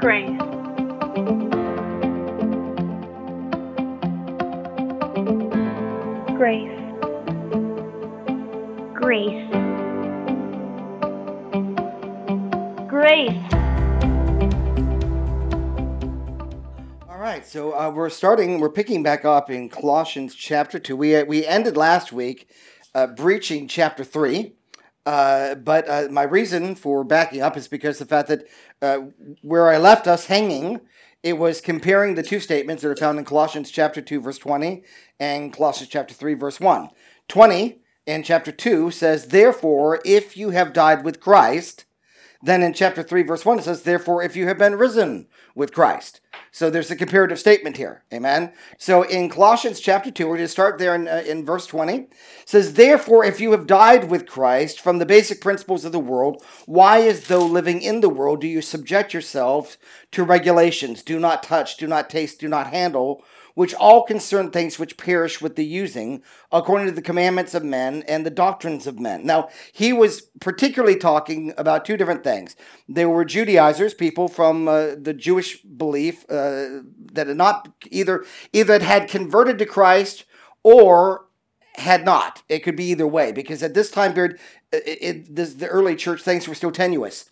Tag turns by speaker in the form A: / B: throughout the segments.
A: Grace. Grace. Grace. Grace.
B: All right, so we're picking back up in Colossians chapter 2. We ended last week breaching chapter 3, but my reason for backing up is because the fact that where I left us hanging, it was comparing the two statements that are found in Colossians chapter 2, verse 20, and Colossians chapter 3, verse 1. 20 in chapter 2 says, "Therefore, if you have died with Christ," then in chapter 3, verse 1, it says, "Therefore, if you have been risen with Christ." So there's a comparative statement here. Amen? So in Colossians chapter 2, we're going to start there in verse 20. It says, "Therefore, if you have died with Christ from the basic principles of the world, why, as though living in the world, do you subject yourselves to regulations? Do not touch, do not taste, do not handle, which all concern things which perish with the using, according to the commandments of men and the doctrines of men." Now, he was particularly talking about two different things. There were Judaizers, people from the Jewish belief that had not either had converted to Christ or had not. It could be either way, because at this time period, the early church things were still tenuous.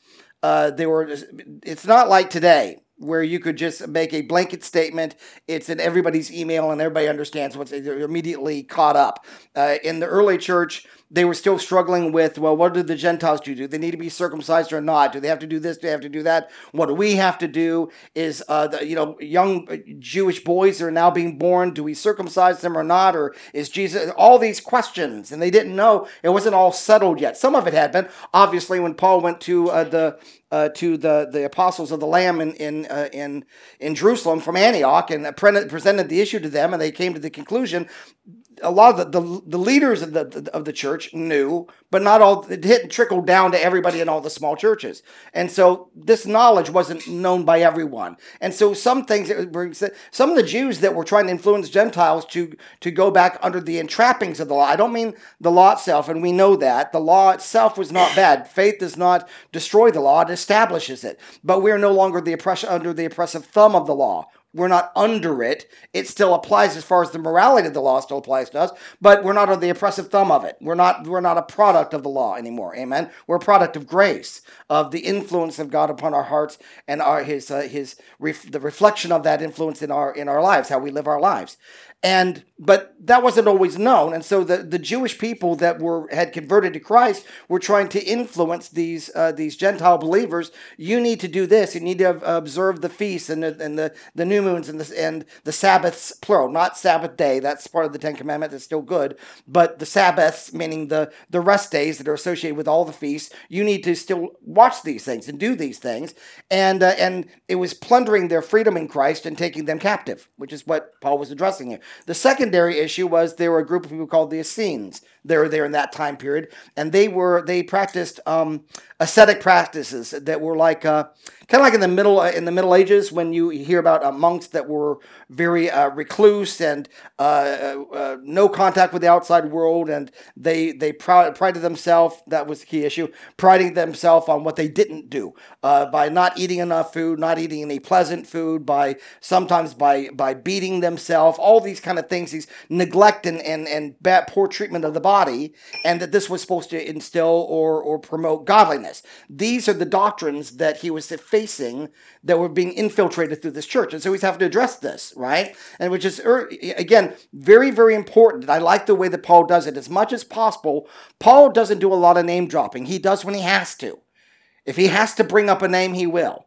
B: It's not like today, where you could just make a blanket statement. It's in everybody's email and everybody understands they're immediately caught up. In the early church, they were still struggling with, well, what do the Gentiles do? Do they need to be circumcised or not? Do they have to do this? Do they have to do that? What do we have to do? Is, young Jewish boys are now being born. Do we circumcise them or not? Or is Jesus? All these questions. And they didn't know. It wasn't all settled yet. Some of it had been. Obviously, when Paul went to the apostles of the Lamb in Jerusalem from Antioch and presented the issue to them, and they came to the conclusion. A lot of the leaders of the church knew, but not all. It didn't trickle down to everybody in all the small churches, and so this knowledge wasn't known by everyone. And so some of the Jews that were trying to influence Gentiles to go back under the entrappings of the law. I don't mean the law itself, and we know that the law itself was not bad. Faith does not destroy the law; it establishes it. But we are no longer under the oppressive thumb of the law. We're not under it. It still applies as far as the morality of the law still applies to us, but we're not under the oppressive thumb of it. We're not a product of the law anymore. Amen. We're a product of grace, of the influence of God upon our hearts and the reflection of that influence in our lives, how we live our lives. But that wasn't always known, and so the Jewish people that had converted to Christ were trying to influence these Gentile believers. You need to do this. You need to observe the feasts and the new moons and the Sabbaths, plural, not Sabbath day. That's part of the Ten Commandments. It's still good, but the Sabbaths, meaning the rest days that are associated with all the feasts, you need to still watch these things and do these things. And it was plundering their freedom in Christ and taking them captive, which is what Paul was addressing here. The secondary issue was there were a group of people called the Essenes. They were there in that time period, and they practiced ascetic practices that were like kind of like in the Middle Ages, when you hear about monks that were very recluse and no contact with the outside world, and they prided themselves. That was the key issue, priding themselves on what they didn't do by not eating enough food, not eating any pleasant food, sometimes by beating themselves, all these kind of things, these neglect and bad, poor treatment of the body, and that this was supposed to instill or promote godliness. These are the doctrines that he was facing that were being infiltrated through this church. And so he's having to address this, right? And which is, again, very, very important. I like the way that Paul does it. As much as possible, Paul doesn't do a lot of name dropping. He does when he has to. If he has to bring up a name, he will.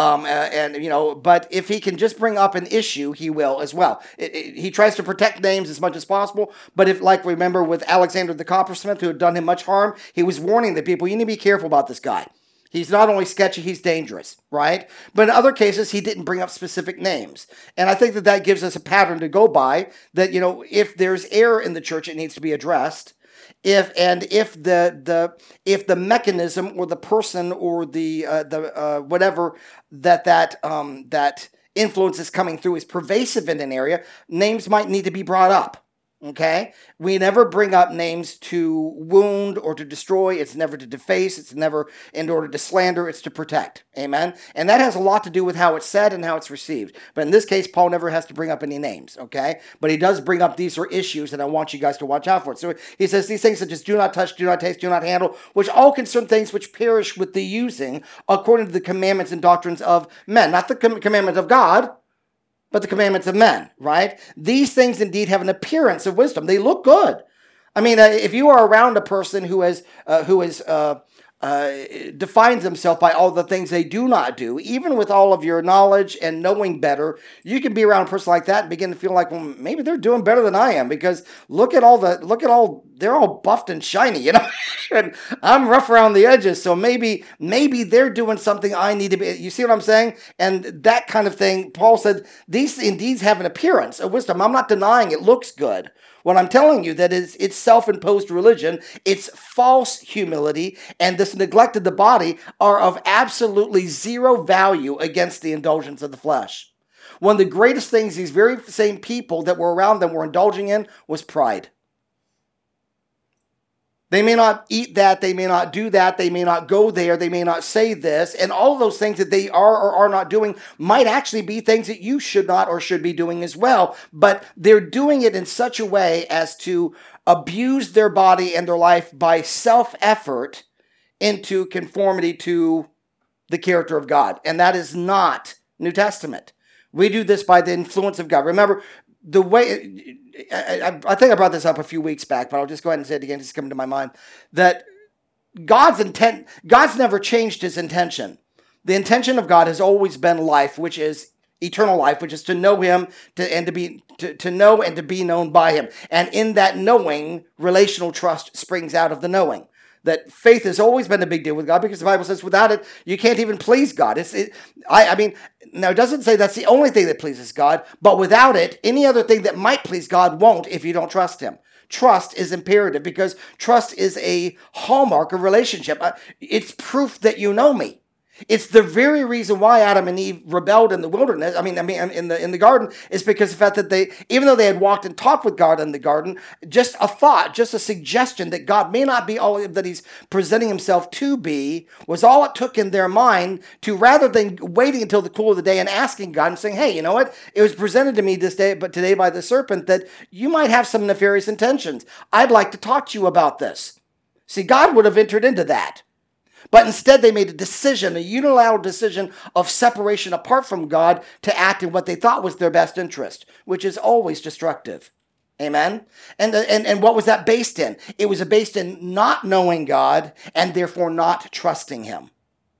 B: But if he can just bring up an issue, he will as well. He tries to protect names as much as possible, but remember with Alexander the coppersmith, who had done him much harm, he was warning the people, you need to be careful about this guy. He's not only sketchy, he's dangerous, right? But in other cases, he didn't bring up specific names. And I think that gives us a pattern to go by, that, if there's error in the church, it needs to be addressed. If the mechanism or the person or the whatever that influence is coming through is pervasive in an area, names might need to be brought up. Okay? We never bring up names to wound or to destroy. It's never to deface. It's never in order to slander. It's to protect. Amen? And that has a lot to do with how it's said and how it's received. But in this case, Paul never has to bring up any names. Okay? But he does bring up these are issues that I want you guys to watch out for. So he says these things such as do not touch, do not taste, do not handle, which all concern things which perish with the using according to the commandments and doctrines of men. Not the commandment of God, but the commandments of men, right? These things indeed have an appearance of wisdom. They look good. I mean, if you are around a person who defines himself by all the things they do not do, even with all of your knowledge and knowing better, you can be around a person like that and begin to feel like, well, maybe they're doing better than I am, because they're all buffed and shiny, you know, and I'm rough around the edges. So maybe they're doing something I need to be. You see what I'm saying? And that kind of thing. Paul said these indeed have an appearance of wisdom. I'm not denying it looks good. What I'm telling you that is it's self-imposed religion, it's false humility, and this neglect of the body are of absolutely zero value against the indulgence of the flesh. One of the greatest things these very same people that were around them were indulging in was pride. They may not eat that, they may not do that, they may not go there, they may not say this, and all of those things that they are or are not doing might actually be things that you should not or should be doing as well, but they're doing it in such a way as to abuse their body and their life by self-effort into conformity to the character of God, and that is not New Testament. We do this by the influence of God. Remember, the way, I think I brought this up a few weeks back, but I'll just go ahead and say it again, it's coming to my mind, that God's never changed his intention. The intention of God has always been life, which is eternal life, which is to know him to know and to be known by him. And in that knowing, relational trust springs out of the knowing. That faith has always been a big deal with God, because the Bible says without it, you can't even please God. Now it doesn't say that's the only thing that pleases God, but without it, any other thing that might please God won't if you don't trust him. Trust is imperative, because trust is a hallmark of relationship. It's proof that you know me. It's the very reason why Adam and Eve rebelled in the wilderness. In the garden, is because the fact that even though they had walked and talked with God in the garden, just a thought, just a suggestion that God may not be all that he's presenting himself to be, was all it took in their mind to, rather than waiting until the cool of the day and asking God and saying, hey, you know what? It was presented to me today by the serpent that you might have some nefarious intentions. I'd like to talk to you about this. See, God would have entered into that. But instead, they made a unilateral decision of separation apart from God to act in what they thought was their best interest, which is always destructive. Amen? And what was that based in? It was based in not knowing God and therefore not trusting him.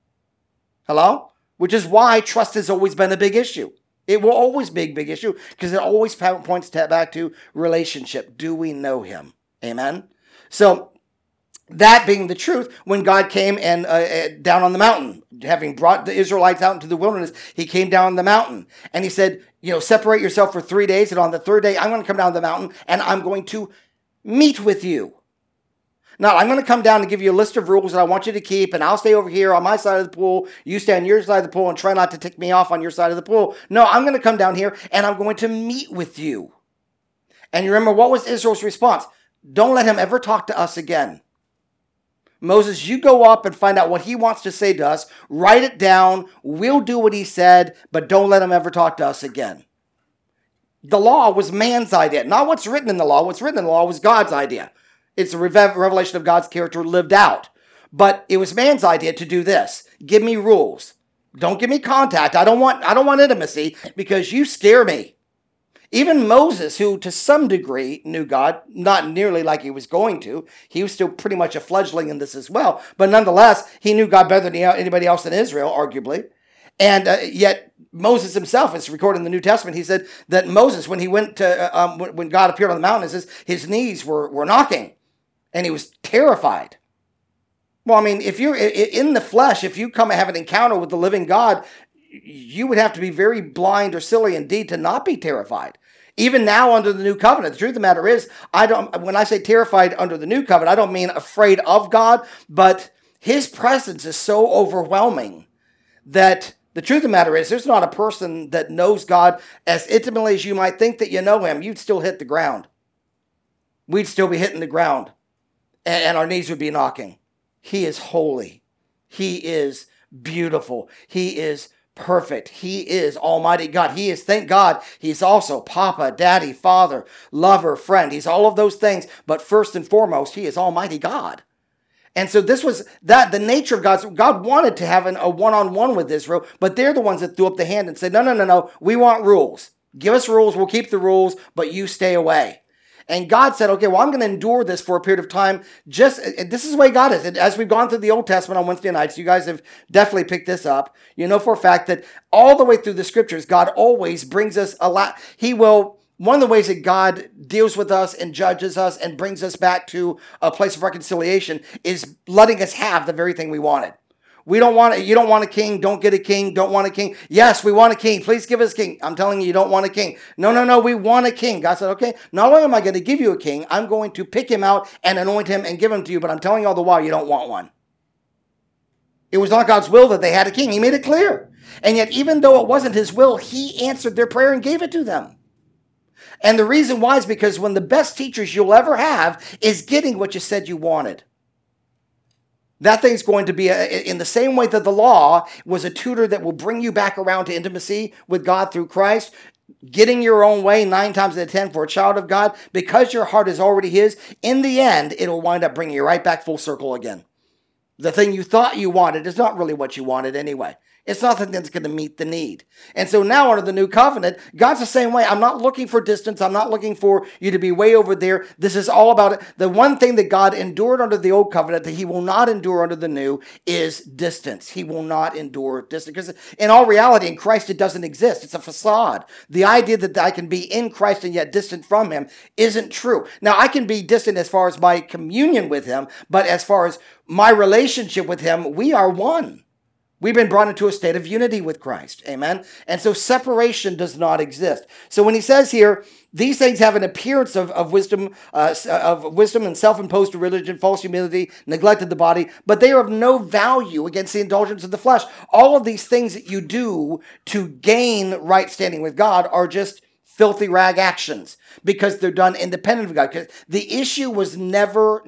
B: Hello? Which is why trust has always been a big issue. It will always be a big issue, because it always points back to relationship. Do we know him? Amen? So, that being the truth, when God came and down on the mountain, having brought the Israelites out into the wilderness, he came down the mountain and he said, separate yourself for 3 days. And on the third day, I'm going to come down the mountain and I'm going to meet with you. Now, I'm going to come down and give you a list of rules that I want you to keep, and I'll stay over here on my side of the pool. You stay on your side of the pool and try not to tick me off on your side of the pool. No, I'm going to come down here and I'm going to meet with you. And you remember, what was Israel's response? Don't let him ever talk to us again. Moses, you go up and find out what he wants to say to us. Write it down. We'll do what he said, but don't let him ever talk to us again. The law was man's idea, not what's written in the law. What's written in the law was God's idea. It's a revelation of God's character lived out. But it was man's idea to do this. Give me rules. Don't give me contact. I don't want intimacy, because you scare me. Even Moses, who to some degree knew God, not nearly like he was going to, he was still pretty much a fledgling in this as well, but nonetheless, he knew God better than anybody else in Israel, arguably. And yet, Moses himself, it's recorded in the New Testament, he said that Moses, when he went to, when God appeared on the mountain, it says his knees were knocking, and he was terrified. Well, I mean, if you're in the flesh, if you come and have an encounter with the living God, you would have to be very blind or silly indeed to not be terrified. Even now under the new covenant, the truth of the matter is, when I say terrified under the new covenant, I don't mean afraid of God, but his presence is so overwhelming that the truth of the matter is, there's not a person that knows God as intimately as you might think that you know him. You'd still hit the ground. we'd still be hitting the ground and our knees would be knocking. He is holy. He is beautiful. He is perfect. He is Almighty God. He is, thank God, he's also Papa, Daddy, Father, lover, friend. He's all of those things. But first and foremost, he is Almighty God. And so this was that the nature of God wanted to have a one-on-one with Israel, but they're the ones that threw up the hand and said, no, we want rules. Give us rules, we'll keep the rules, but you stay away. And God said, okay, well, I'm going to endure this for a period of time. This is the way God is. As we've gone through the Old Testament on Wednesday nights, you guys have definitely picked this up. You know for a fact that all the way through the scriptures, God always brings us a lot. One of the ways that God deals with us and judges us and brings us back to a place of reconciliation is letting us have the very thing we wanted. You don't want a king, don't get a king, don't want a king. Yes, we want a king, please give us a king. I'm telling you don't want a king. No, we want a king. God said, okay, not only am I going to give you a king, I'm going to pick him out and anoint him and give him to you, but I'm telling you all the while, you don't want one. It was not God's will that they had a king. He made it clear. And yet, even though it wasn't his will, he answered their prayer and gave it to them. And the reason why is because one of the best teachers you'll ever have is getting what you said you wanted. That thing's going to be, in the same way that the law was a tutor that will bring you back around to intimacy with God through Christ, getting your own way 9 times out of 10 for a child of God, because your heart is already his, in the end, it'll wind up bringing you right back full circle again. The thing you thought you wanted is not really what you wanted anyway. It's nothing that's going to meet the need. And so now under the new covenant, God's the same way. I'm not looking for distance. I'm not looking for you to be way over there. This is all about it. The one thing that God endured under the old covenant that he will not endure under the new is distance. He will not endure distance. Because in all reality, in Christ, it doesn't exist. It's a facade. The idea that I can be in Christ and yet distant from him isn't true. Now, I can be distant as far as my communion with him, but as far as my relationship with him, we are one. We've been brought into a state of unity with Christ. Amen. And so separation does not exist. So when he says here, these things have an appearance of wisdom and self-imposed religion, false humility, neglect of the body, but they are of no value against the indulgence of the flesh. All of these things that you do to gain right standing with God are just filthy rag actions because they're done independent of God. Because the issue was never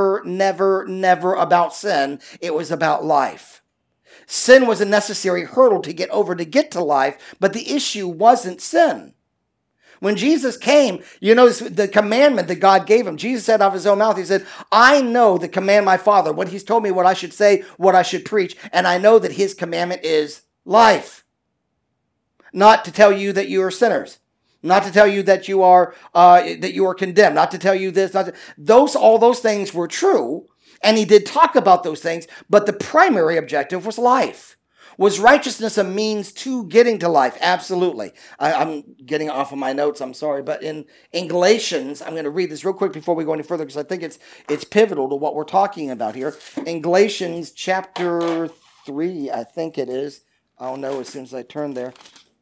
B: about sin. It was about life. Sin was a necessary hurdle to get over to get to life, but the issue wasn't sin. When Jesus came, you know, the commandment that God gave him, Jesus said out of his own mouth, he said, I know the command my Father, what he's told me, what I should say, what I should preach, and I know that his commandment is life. Not to tell you that you are sinners. Not to tell you that you are condemned. Not to tell you this. All those things were true. And he did talk about those things, but the primary objective was life. Was righteousness a means to getting to life? Absolutely. I'm getting off of my notes, I'm sorry. But in Galatians, I'm going to read this real quick before we go any further because I think it's pivotal to what we're talking about here. In Galatians chapter 3, I think it is. I'll know as soon as I turn there.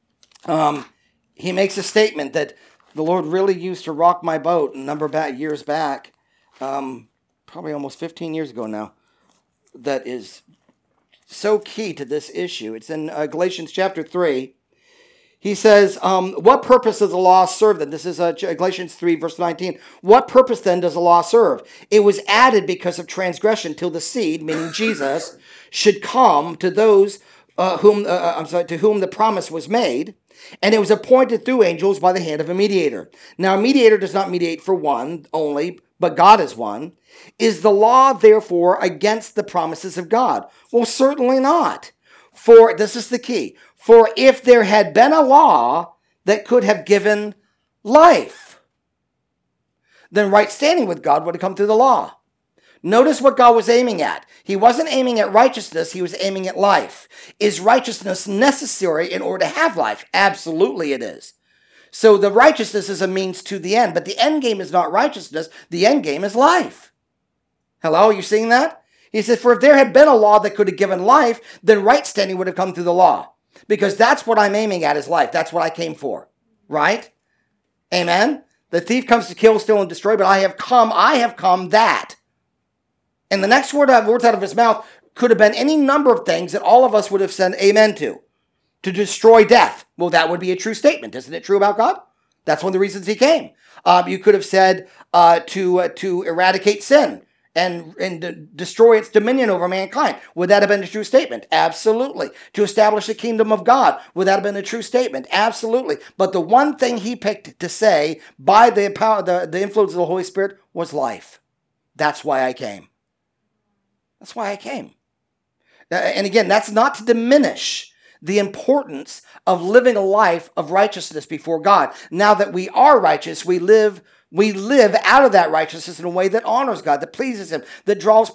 B: He makes a statement that the Lord really used to rock my boat years back. Probably almost 15 years ago now, that is so key to this issue. It's in Galatians chapter 3. He says, what purpose does the law serve then? This is Galatians 3, verse 19. What purpose then does the law serve? It was added because of transgression till the seed, meaning Jesus, should come to those to whom the promise was made. And it was appointed through angels by the hand of a mediator. Now, a mediator does not mediate for one only, but God is one. Is the law, therefore, against the promises of God? Well, certainly not. For, this is the key, for if there had been a law that could have given life, then right standing with God would have come through the law. Notice what God was aiming at. He wasn't aiming at righteousness, he was aiming at life. Is righteousness necessary in order to have life? Absolutely it is. So the righteousness is a means to the end, but the end game is not righteousness, the end game is life. Hello, are you seeing that? He says, for if there had been a law that could have given life, then right standing would have come through the law. Because that's what I'm aiming at is life. That's what I came for. Right? Amen? The thief comes to kill, steal, and destroy, but I have come that. And the next words out of his mouth could have been any number of things that all of us would have said amen to. To destroy death. Well, that would be a true statement. Isn't it true about God? That's one of the reasons he came. You could have said to eradicate sin and destroy its dominion over mankind. Would that have been a true statement? Absolutely. To establish the kingdom of God. Would that have been a true statement? Absolutely. But the one thing he picked to say by the power, the influence of the Holy Spirit was life. That's why I came. That's why I came. And again, that's not to diminish the importance of living a life of righteousness before God. Now that we are righteous, we live out of that righteousness in a way that honors God, that pleases Him, that draws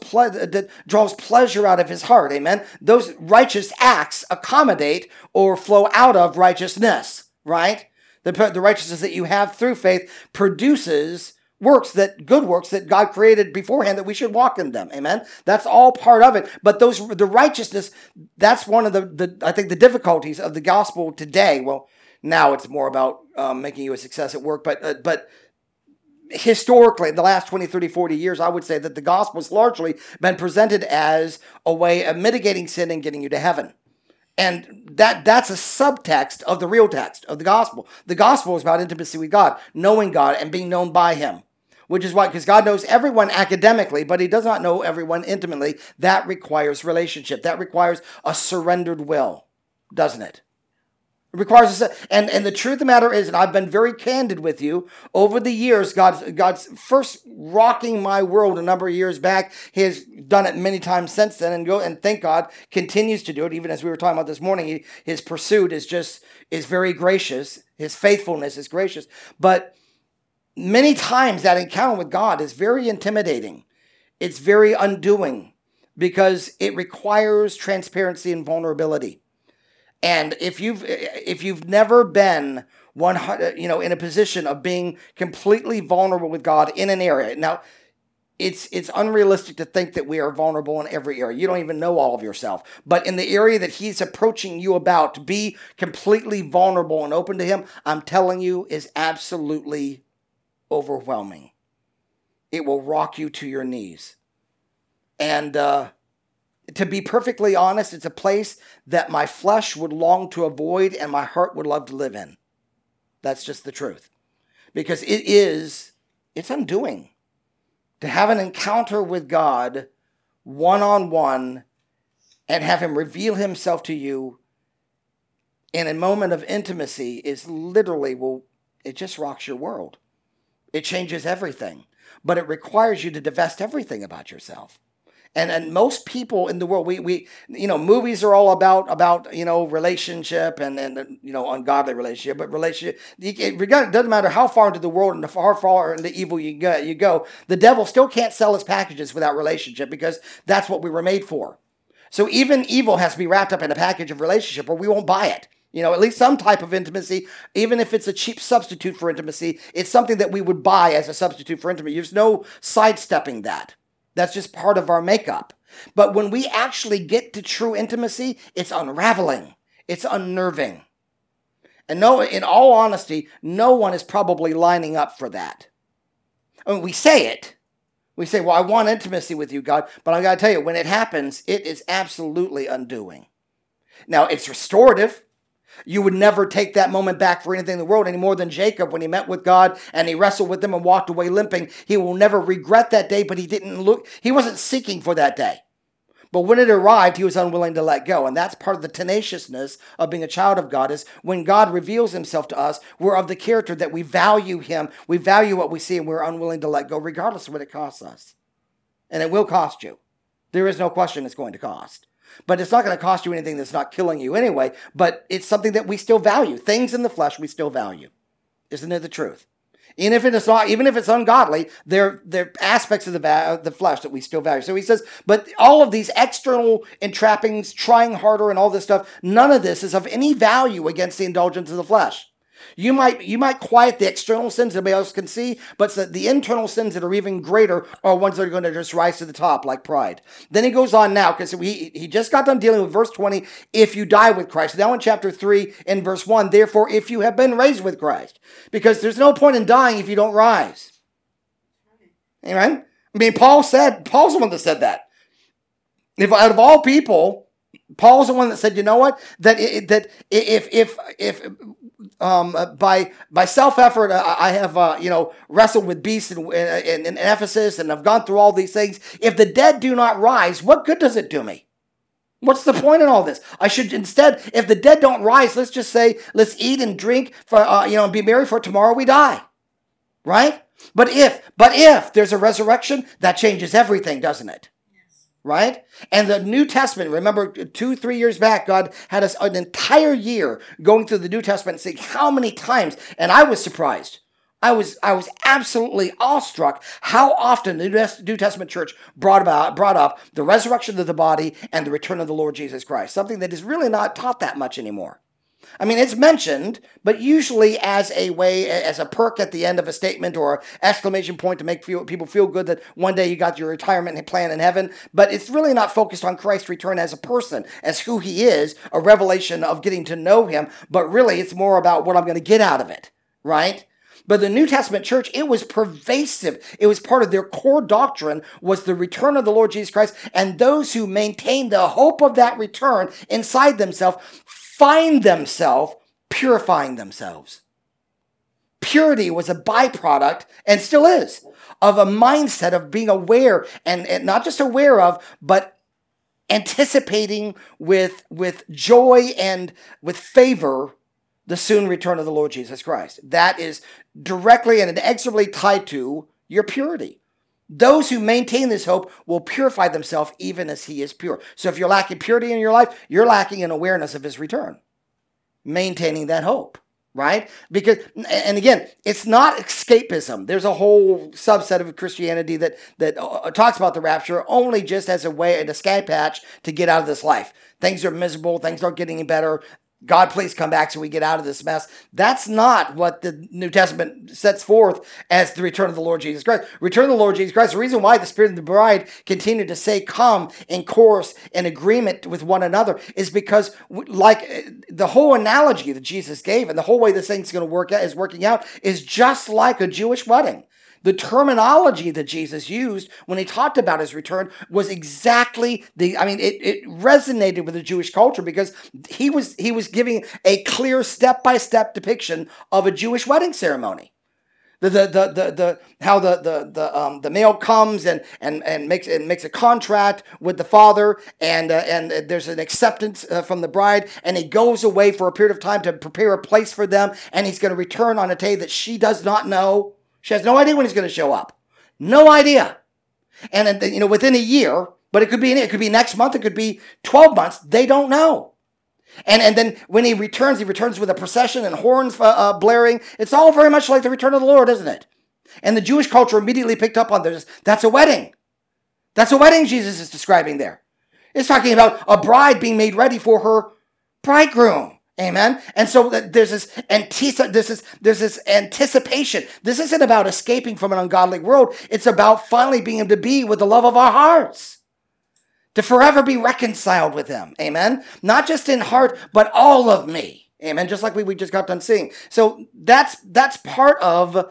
B: pleasure out of His heart. Amen. Those righteous acts accommodate or flow out of righteousness, right? The righteousness that you have through faith produces good works that God created beforehand, that we should walk in them. Amen. That's all part of it. But the righteousness, that's one of I think the difficulties of the gospel today. Well, now it's more about making you a success at work, but historically, in the last 20, 30, 40 years, I would say that the gospel has largely been presented as a way of mitigating sin and getting you to heaven. And that's a subtext of the real text of the gospel. The gospel is about intimacy with God, knowing God and being known by Him. Which is why, because God knows everyone academically, but He does not know everyone intimately. That requires relationship. That requires a surrendered will, doesn't it? It requires and the truth of the matter is, and I've been very candid with you, over the years, God's first rocking my world a number of years back. He has done it many times since then, and thank God continues to do it. Even as we were talking about this morning, His pursuit is very gracious. His faithfulness is gracious. But many times that encounter with God is very intimidating. It's very undoing because it requires transparency and vulnerability. And if you've never been in a position of being completely vulnerable with God in an area, now it's unrealistic to think that we are vulnerable in every area. You don't even know all of yourself. But in the area that He's approaching you about, to be completely vulnerable and open to Him, I'm telling you, is absolutely overwhelming. It will rock you to your knees. And to be perfectly honest, it's a place that my flesh would long to avoid and my heart would love to live in. That's just the truth. Because it's undoing to have an encounter with God one-on-one and have Him reveal Himself to you in a moment of intimacy is literally, it just rocks your world. It changes everything, but it requires you to divest everything about yourself. And most people in the world, we movies are all about relationship and ungodly relationship, but relationship. It doesn't matter how far into the world and how far into evil you go. The devil still can't sell his packages without relationship, because that's what we were made for. So even evil has to be wrapped up in a package of relationship, or we won't buy it. At least some type of intimacy, even if it's a cheap substitute for intimacy, it's something that we would buy as a substitute for intimacy. There's no sidestepping that. That's just part of our makeup. But when we actually get to true intimacy, it's unraveling. It's unnerving. And in all honesty, no one is probably lining up for that. I mean, we say it. We say, well, I want intimacy with you, God. But I got to tell you, when it happens, it is absolutely undoing. Now, it's restorative. You would never take that moment back for anything in the world, any more than Jacob when he met with God and he wrestled with Him and walked away limping. He will never regret that day, but he wasn't seeking for that day. But when it arrived, he was unwilling to let go. And that's part of the tenaciousness of being a child of God, is when God reveals Himself to us, we're of the character that we value Him. We value what we see, and we're unwilling to let go regardless of what it costs us. And it will cost you. There is no question it's going to cost. But it's not going to cost you anything that's not killing you anyway. But it's something that we still value. Things in the flesh we still value. Isn't it the truth? Even if it's ungodly, they're aspects of the flesh that we still value. So he says, but all of these external entrappings, trying harder and all this stuff, none of this is of any value against the indulgence of the flesh. You might quiet the external sins that nobody else can see, but the internal sins that are even greater are ones that are going to just rise to the top, like pride. Then he goes on now, because he just got done dealing with verse 20, if you die with Christ. Now in chapter 3, in verse 1, therefore, if you have been raised with Christ. Because there's no point in dying if you don't rise. Amen? I mean, Paul's the one that said that. If out of all people, Paul's the one that said, you know what? That if by self effort, I have wrestled with beasts in Ephesus, and I've gone through all these things. If the dead do not rise, what good does it do me? What's the point in all this? I should instead, if the dead don't rise, let's just say, let's eat and drink for and be merry, for tomorrow we die, right? But if there's a resurrection, that changes everything, doesn't it? Right? And the New Testament, remember 2-3 years back, God had us an entire year going through the New Testament and saying how many times, and I was surprised. I was absolutely awestruck how often the New Testament church brought up the resurrection of the body and the return of the Lord Jesus Christ, something that is really not taught that much anymore. I mean, it's mentioned, but usually as a perk at the end of a statement or exclamation point to make people feel good that one day you got your retirement plan in heaven. But it's really not focused on Christ's return as a person, as who he is, a revelation of getting to know him. But really, it's more about what I'm going to get out of it, right? But the New Testament church, it was pervasive. It was part of their core doctrine was the return of the Lord Jesus Christ. And those who maintain the hope of that return inside themselves find themselves purifying themselves. Purity was a byproduct, and still is, of a mindset of being aware, and not just aware of, but anticipating with joy and with favor the soon return of the Lord Jesus Christ. That is directly and inexorably tied to your purity. Those who maintain this hope will purify themselves even as he is pure. So if you're lacking purity in your life, you're lacking an awareness of his return. Maintaining that hope, right? Because, and again, it's not escapism. There's a whole subset of Christianity that talks about the rapture only just as a way, an escape hatch to get out of this life. Things are miserable. Things aren't getting any better. God, please come back so we get out of this mess. That's not what the New Testament sets forth as the return of the Lord Jesus Christ. Return of the Lord Jesus Christ, the reason why the Spirit of the bride continue to say come in chorus, in agreement with one another, is because like the whole analogy that Jesus gave and the whole way this thing's going to work out is working out is just like a Jewish wedding. The terminology that Jesus used when he talked about his return was exactly it resonated with the Jewish culture because he was giving a clear step-by-step depiction of a Jewish wedding ceremony. How the male comes and makes a contract with the father and there's an acceptance from the bride, and he goes away for a period of time to prepare a place for them, and he's going to return on a day that she does not know. She has no idea when he's going to show up. No idea. And within a year, but it could be next month, it could be 12 months. They don't know. And then when he returns with a procession and horns blaring. It's all very much like the return of the Lord, isn't it? And the Jewish culture immediately picked up on this. That's a wedding. That's a wedding Jesus is describing there. It's talking about a bride being made ready for her bridegroom. Amen. And so there's this anticipation. This isn't about escaping from an ungodly world. It's about finally being able to be with the love of our hearts, to forever be reconciled with him. Amen. Not just in heart, but all of me. Amen. Just like we just got done seeing. So that's part of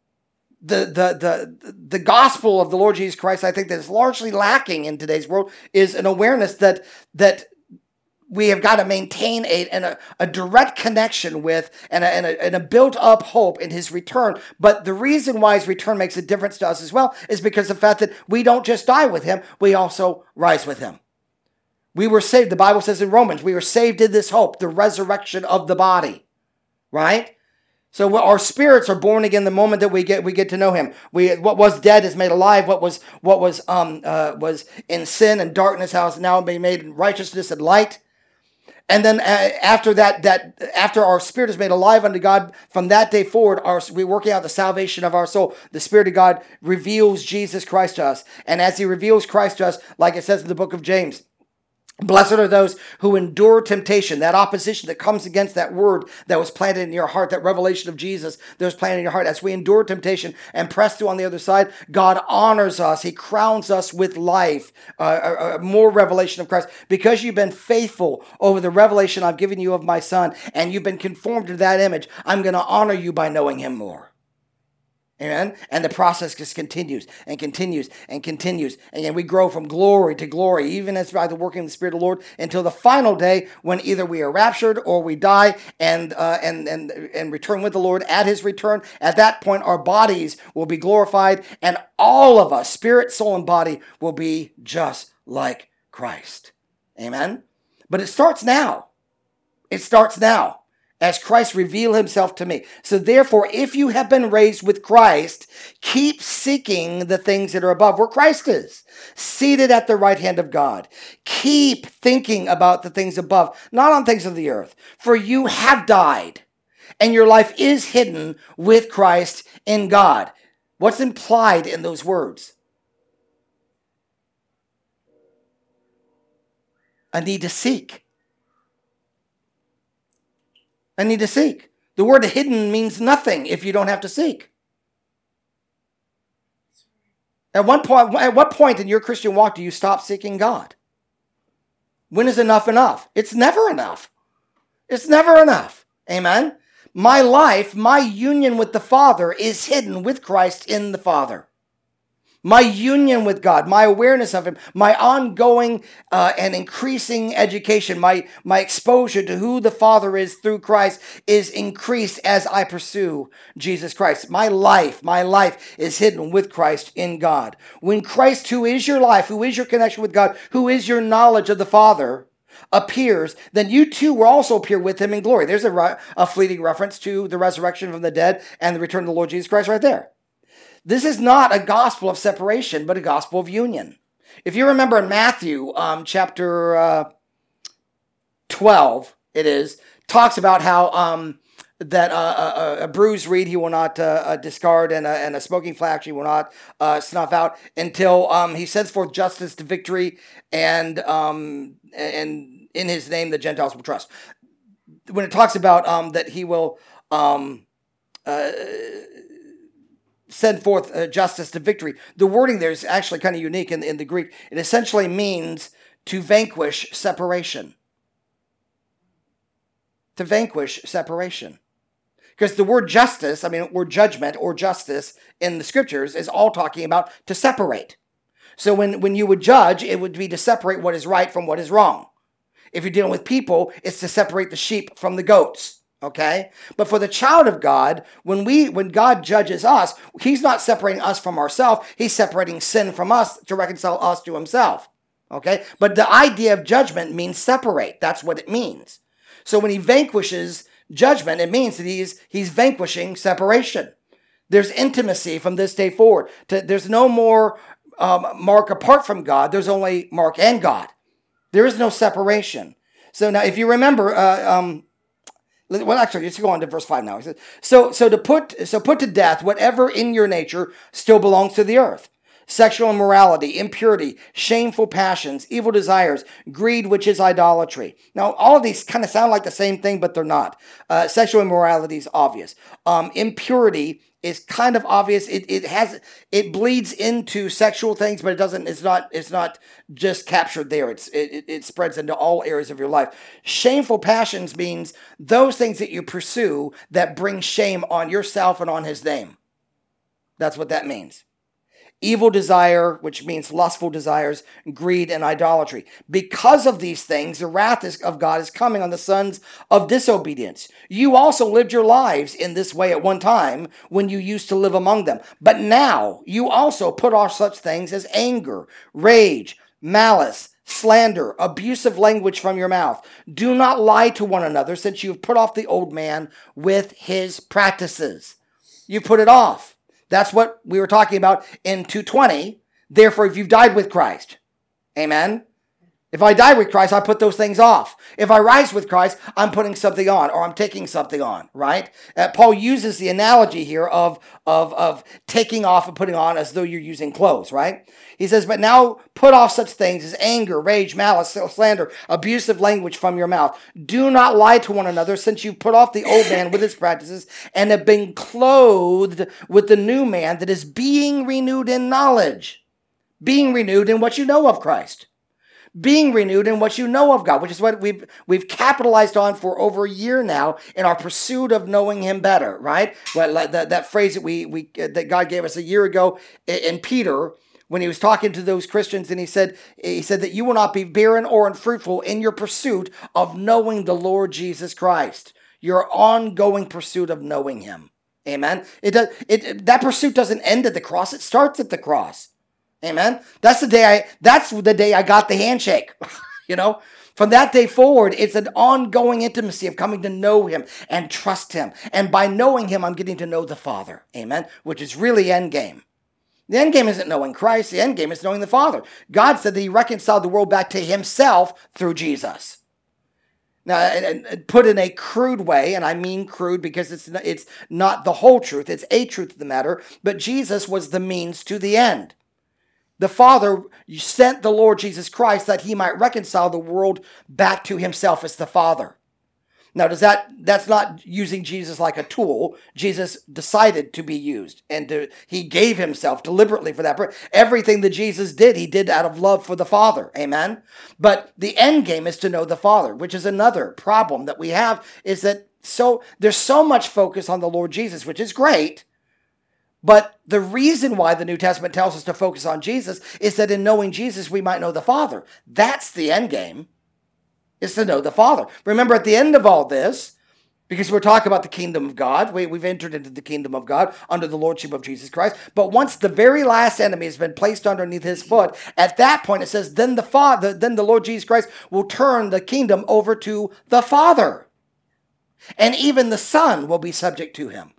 B: the gospel of the Lord Jesus Christ. I think that is largely lacking in today's world is an awareness that we have got to maintain a direct connection with and a built-up hope in his return. But the reason why his return makes a difference to us as well is because of the fact that we don't just die with him, we also rise with him. We were saved, the Bible says in Romans, we were saved in this hope, the resurrection of the body, right? So our spirits are born again the moment that we get to know him. What was dead is made alive. What was in sin and darkness has now been made in righteousness and light. And then after after our spirit is made alive unto God, from that day forward, we're working out the salvation of our soul. The Spirit of God reveals Jesus Christ to us. And as he reveals Christ to us, like it says in the book of James, blessed are those who endure temptation, that opposition that comes against that word that was planted in your heart, that revelation of Jesus that was planted in your heart. As we endure temptation and press through on the other side, God honors us. He crowns us with life, more revelation of Christ. Because you've been faithful over the revelation I've given you of my Son, and you've been conformed to that image, I'm going to honor you by knowing him more. Amen. And the process just continues and continues and continues. And we grow from glory to glory, even as by the working of the Spirit of the Lord, until the final day when either we are raptured or we die and return with the Lord at his return. At that point, our bodies will be glorified, and all of us, spirit, soul, and body, will be just like Christ. Amen. But it starts now. It starts now, as Christ revealed himself to me. So therefore, if you have been raised with Christ, keep seeking the things that are above, where Christ is, seated at the right hand of God. Keep thinking about the things above, not on things of the earth. For you have died, and your life is hidden with Christ in God. What's implied in those words? I need to seek. I need to seek. The word hidden means nothing if you don't have to seek. At what point in your Christian walk do you stop seeking God? When is enough enough? It's never enough. It's never enough. Amen? My life, my union with the Father is hidden with Christ in the Father. My union with God, my awareness of him, my ongoing and increasing education, my exposure to who the Father is through Christ is increased as I pursue Jesus Christ. My life is hidden with Christ in God. When Christ, who is your life, who is your connection with God, who is your knowledge of the Father, appears, then you too will also appear with him in glory. There's a fleeting reference to the resurrection from the dead and the return of the Lord Jesus Christ right there. This is not a gospel of separation, but a gospel of union. If you remember in Matthew chapter 12, it is, talks about how that a bruised reed he will not discard, and a smoking flax he will not snuff out until he sends forth justice to victory, and in his name the Gentiles will trust. When it talks about that he will send forth justice to victory, the wording there is actually kind of unique in the Greek. It essentially means to vanquish separation. To vanquish separation. Because the word justice, word judgment or justice in the scriptures is all talking about to separate. So when you would judge, it would be to separate what is right from what is wrong. If you're dealing with people, it's to separate the sheep from the goats. Okay? But for the child of God, when God judges us, he's not separating us from ourselves. He's separating sin from us to reconcile us to himself. Okay? But the idea of judgment means separate. That's what it means. So when he vanquishes judgment, it means that he's vanquishing separation. There's intimacy from this day forward. There's no more Mark apart from God. There's only Mark and God. There is no separation. So now, if you remember, let's go on to verse 5 now. He says, so put to death whatever in your nature still belongs to the earth. Sexual immorality, impurity, shameful passions, evil desires, greed, which is idolatry. Now, all of these kind of sound like the same thing, but they're not. Sexual immorality is obvious. Impurity is kind of obvious. It bleeds into sexual things, but it's not just captured there. It spreads into all areas of your life. Shameful passions means those things that you pursue that bring shame on yourself and on his name. That's what that means. Evil desire, which means lustful desires, greed, and idolatry. Because of these things, the wrath of God is coming on the sons of disobedience. You also lived your lives in this way at one time when you used to live among them. But now you also put off such things as anger, rage, malice, slander, abusive language from your mouth. Do not lie to one another, since you have put off the old man with his practices. You put it off. That's what we were talking about in 2:20. Therefore, if you've died with Christ, amen? If I die with Christ, I put those things off. If I rise with Christ, I'm putting something on, or I'm taking something on, right? Paul uses the analogy here of taking off and putting on as though you're using clothes, right? He says, but now put off such things as anger, rage, malice, slander, abusive language from your mouth. Do not lie to one another, since you've put off the old man with his practices and have been clothed with the new man that is being renewed in knowledge. Being renewed in what you know of Christ. being renewed in what you know of God, which is what we've capitalized on for over a year now in our pursuit of knowing Him better, right? Well, like that phrase that that God gave us a year ago in Peter, when he was talking to those Christians, and he said that you will not be barren or unfruitful in your pursuit of knowing the Lord Jesus Christ. Your ongoing pursuit of knowing Him. Amen. That pursuit doesn't end at the cross. It starts at the cross. Amen. That's the day I got the handshake. From that day forward, it's an ongoing intimacy of coming to know Him and trust Him. And by knowing Him, I'm getting to know the Father. Amen. Which is really end game. The end game isn't knowing Christ. The end game is knowing the Father. God said that He reconciled the world back to Himself through Jesus. Now, and put in a crude way, and I mean crude because it's not the whole truth. It's a truth of the matter. But Jesus was the means to the end. The Father sent the Lord Jesus Christ that He might reconcile the world back to Himself as the Father. Now, that's not using Jesus like a tool. Jesus decided to be used, and He gave Himself deliberately for that. Everything that Jesus did, He did out of love for the Father. Amen? But the end game is to know the Father, which is another problem that we have, is that there's so much focus on the Lord Jesus, which is great. But the reason why the New Testament tells us to focus on Jesus is that in knowing Jesus, we might know the Father. That's the end game, is to know the Father. Remember, at the end of all this, because we're talking about the kingdom of God, we've entered into the kingdom of God under the lordship of Jesus Christ. But once the very last enemy has been placed underneath His foot, at that point it says, then the Lord Jesus Christ will turn the kingdom over to the Father. And even the Son will be subject to Him.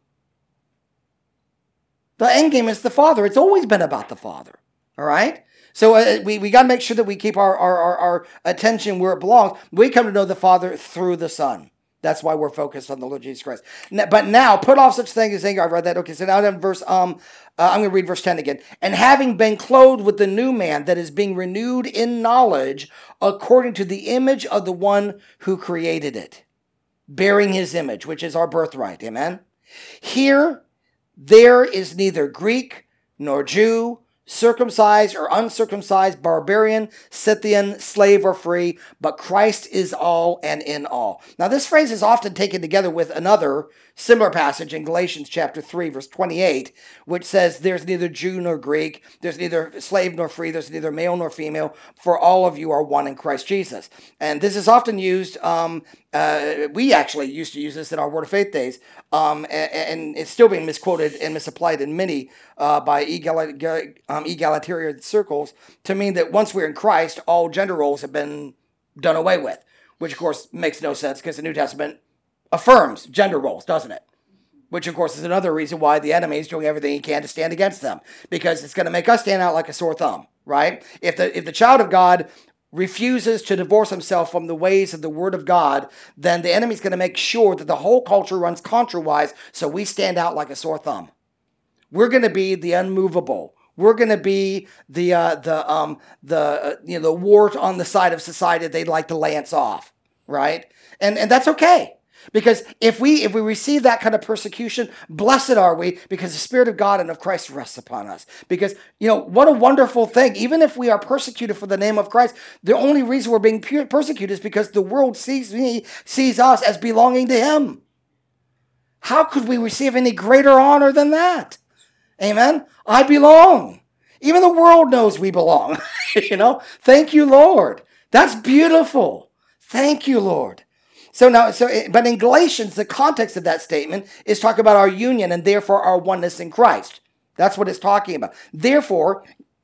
B: The end game is the Father. It's always been about the Father. All right? So we got to make sure that we keep our attention where it belongs. We come to know the Father through the Son. That's why we're focused on the Lord Jesus Christ. But now, put off such things as anger. I read that. Okay, so now in verse, I'm going to read verse 10 again. And having been clothed with the new man that is being renewed in knowledge according to the image of the one who created it, bearing His image, which is our birthright. Amen? Here, there is neither Greek nor Jew, circumcised or uncircumcised, barbarian, Scythian, slave or free, but Christ is all and in all. Now, this phrase is often taken together with another similar passage in Galatians chapter 3, verse 28, which says, there's neither Jew nor Greek, there's neither slave nor free, there's neither male nor female, for all of you are one in Christ Jesus. And this is often used, we actually used to use this in our Word of Faith days, and it's still being misquoted and misapplied in many by egalitarian circles to mean that once we're in Christ, all gender roles have been done away with, which of course makes no sense because the New Testament affirms gender roles, doesn't it? Which of course is another reason why the enemy is doing everything he can to stand against them, because it's going to make us stand out like a sore thumb, right? If the child of God refuses to divorce himself from the ways of the Word of God, then the enemy's going to make sure that the whole culture runs contrawise, so we stand out like a sore thumb. We're going to be the unmovable. We're going to be the wart on the side of society they'd like to lance off, right? And that's okay. Because if we receive that kind of persecution, blessed are we, because the Spirit of God and of Christ rests upon us. Because, what a wonderful thing. Even if we are persecuted for the name of Christ, the only reason we're being persecuted is because the world sees us as belonging to Him. How could we receive any greater honor than that? Amen? I belong. Even the world knows we belong. Thank you, Lord. That's beautiful. Thank you, Lord. But in Galatians, the context of that statement is talking about our union and therefore our oneness in Christ. That's what it's talking about. Therefore,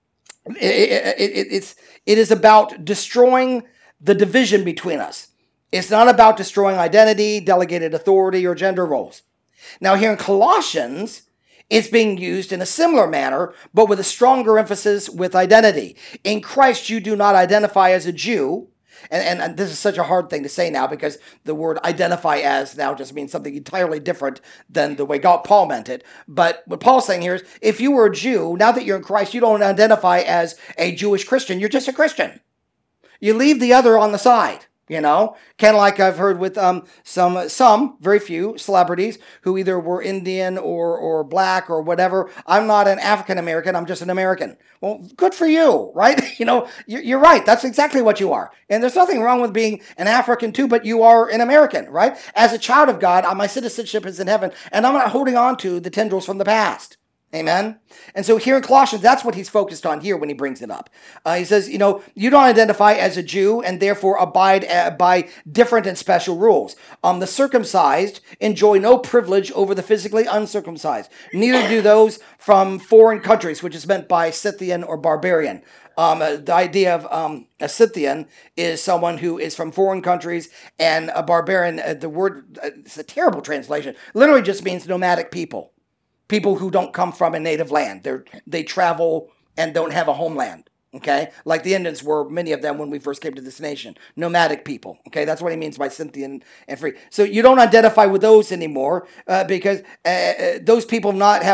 B: it is about destroying the division between us. It's not about destroying identity, delegated authority, or gender roles. Now, here in Colossians, it's being used in a similar manner, but with a stronger emphasis with identity. In Christ, you do not identify as a Jew. And this is such a hard thing to say now because the word identify as now just means something entirely different than the way Paul meant it. But what Paul's saying here is, if you were a Jew, now that you're in Christ, you don't identify as a Jewish Christian. You're just a Christian. You leave the other on the side. You know, kind of like I've heard with some very few celebrities who either were Indian or black or whatever. I'm not an African American. I'm just an American. Well, good for you, right? You know, you're right. That's exactly what you are. And there's nothing wrong with being an African too, but you are an American, right? As a child of God, my citizenship is in heaven, and I'm not holding on to the tendrils from the past. Amen. And so here in Colossians, that's what he's focused on here when he brings it up. He says, you know, you don't identify as a Jew and therefore abide by different and special rules. The circumcised enjoy no privilege over the physically uncircumcised. Neither do those from foreign countries, which is meant by Scythian or barbarian. The idea of a Scythian is someone who is from foreign countries, and a barbarian, the word, it's a terrible translation, literally just means nomadic people. People who don't come from a native land. They travel and don't have a homeland, okay? Like the Indians were, many of them, when we first came to this nation. Nomadic people, okay? That's what he means by Scythian and free. So you don't identify with those anymore because those people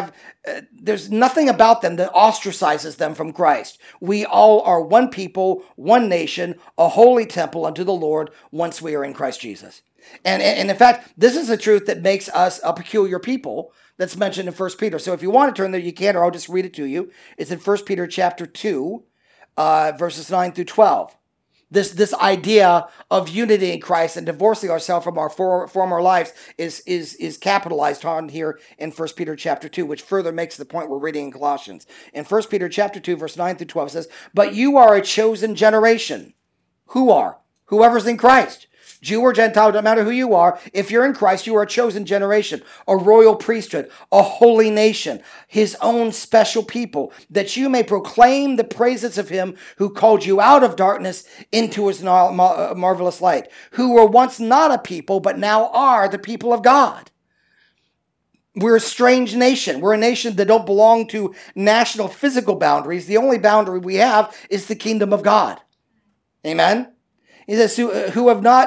B: there's nothing about them that ostracizes them from Christ. We all are one people, one nation, a holy temple unto the Lord once we are in Christ Jesus. And in fact, this is the truth that makes us a peculiar people that's mentioned in 1 Peter. So if you want to turn there, you can, or I'll just read it to you. It's in 1 Peter chapter 2, verses 9 through 12. This idea of unity in Christ and divorcing ourselves from our former lives is capitalized on here in 1 Peter chapter 2, which further makes the point we're reading in Colossians. In 1 Peter chapter 2, verse 9 through 12 says, "But you are a chosen generation." Who are? Whoever's in Christ. Jew or Gentile, don't matter who you are. If you're in Christ, you are a chosen generation, a royal priesthood, a holy nation, his own special people, that you may proclaim the praises of him who called you out of darkness into his marvelous light, who were once not a people, but now are the people of God. We're a strange nation. We're a nation that don't belong to national physical boundaries. The only boundary we have is the kingdom of God. Amen? He says, who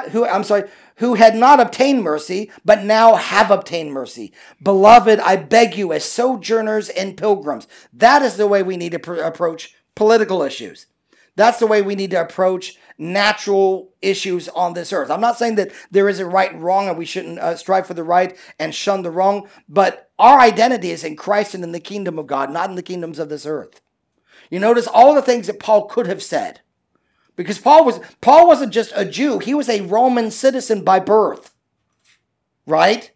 B: had not obtained mercy, but now have obtained mercy. Beloved, I beg you, as sojourners and pilgrims. That is the way we need to approach political issues. That's the way we need to approach natural issues on this earth. I'm not saying that there isn't right and wrong and we shouldn't strive for the right and shun the wrong, but our identity is in Christ and in the kingdom of God, not in the kingdoms of this earth. You notice all the things that Paul could have said. Because Paul wasn't just a Jew. He was a Roman citizen by birth. Right?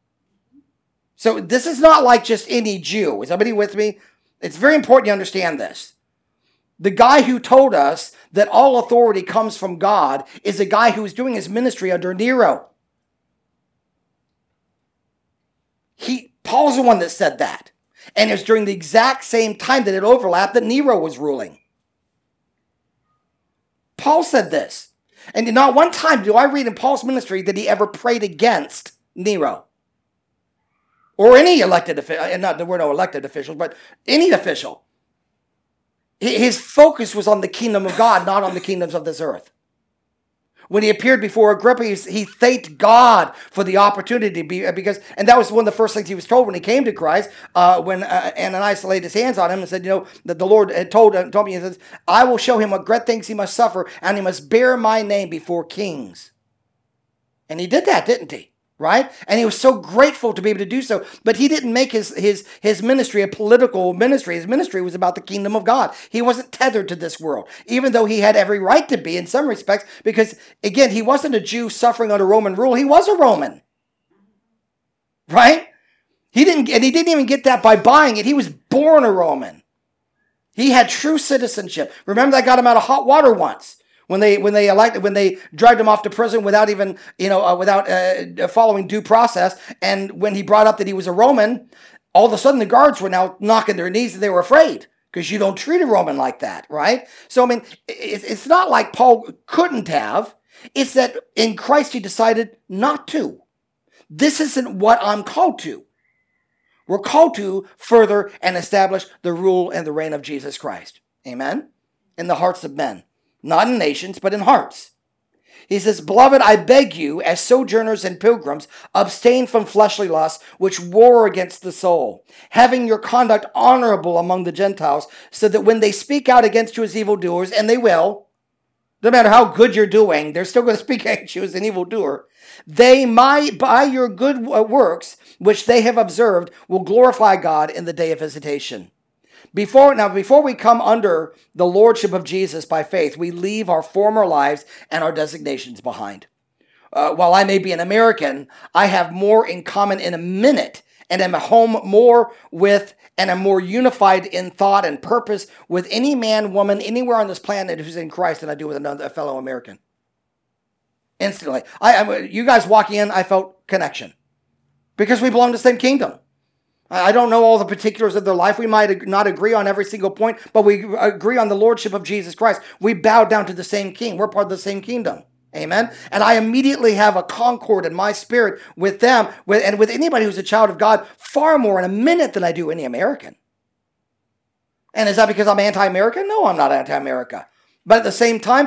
B: So this is not like just any Jew. Is everybody with me? It's very important you understand this. The guy who told us that all authority comes from God is a guy who was doing his ministry under Nero. Paul's the one that said that. And it was during the exact same time that it overlapped that Nero was ruling. Paul said this. And not one time do I read in Paul's ministry that he ever prayed against Nero. Or any elected official. Not there were no elected officials, but any official. His focus was on the kingdom of God, not on the kingdoms of this earth. When he appeared before Agrippa, he thanked God for the opportunity to be, and that was one of the first things he was told when he came to Christ, when Ananias laid his hands on him and said, you know, that the Lord had told me, he says, I will show him what great things he must suffer, and he must bear my name before kings. And he did that, didn't he? Right? And he was so grateful to be able to do so. But he didn't make his ministry a political ministry. His ministry was about the kingdom of God. He wasn't tethered to this world, even though he had every right to be in some respects, because, again, he wasn't a Jew suffering under Roman rule. He was a Roman. Right? He didn't even get that by buying it. He was born a Roman. He had true citizenship. Remember, that got him out of hot water once. When they dragged him off to prison without even, without following due process, and when he brought up that he was a Roman, all of a sudden the guards were now knocking their knees and they were afraid, because you don't treat a Roman like that, right? So, I mean, it's not like Paul couldn't have. It's that in Christ he decided not to. This isn't what I'm called to. We're called to further and establish the rule and the reign of Jesus Christ. Amen? In the hearts of men. Not in nations, but in hearts. He says, Beloved, I beg you, as sojourners and pilgrims, abstain from fleshly lusts, which war against the soul, having your conduct honorable among the Gentiles, so that when they speak out against you as evildoers, and they will, No matter how good you're doing, they're still going to speak against you as an evildoer. They might, by your good works, which they have observed, will glorify God in the day of visitation. Before we come under the lordship of Jesus by faith, we leave our former lives and our designations behind. While I may be an American, I have more in common in a minute and am at home more with and am more unified in thought and purpose with any man, woman, anywhere on this planet who's in Christ than I do with a fellow American. Instantly. You guys walking in, I felt connection. Because we belong to the same kingdom. I don't know all the particulars of their life. We might not agree on every single point, but we agree on the lordship of Jesus Christ. We bow down to the same king. We're part of the same kingdom. Amen. And I immediately have a concord in my spirit with them and with anybody who's a child of God far more in a minute than I do any American. And is that because I'm anti-American? No, I'm not anti-America. But at the same time,